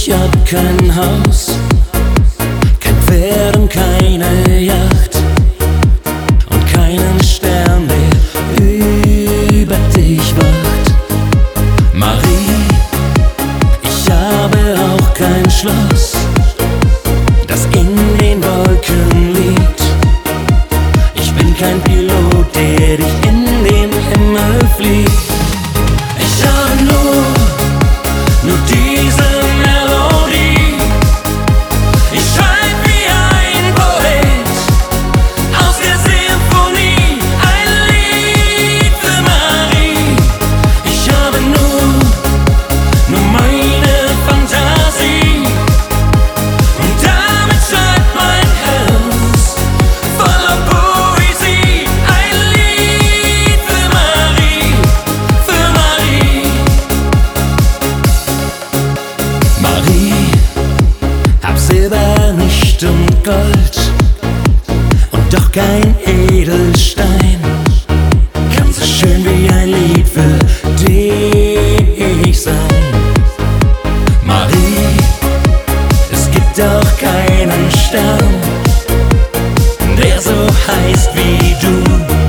Ich hab kein Haus, kein Pferd und keine Yacht und keinen Stern, der über dich wacht. Marie, ich habe auch kein Schloss, das in den Wolken liegt. Ich bin kein Pilot, der dich in den Himmel fliegt. Ich habe nur diese Melodie. Ich schreib wie ein Poet aus der Symphonie, ein Lied für Marie. Ich habe nur meine Fantasie und damit schreibt mein Herz voller Poesie ein Lied für Marie, für Marie. Marie, hab Silber nicht und Gold und doch kein Edelstein, kann so schön wie ein Lied für dich sein. Marie, es gibt doch keinen Stern, der so heißt wie du.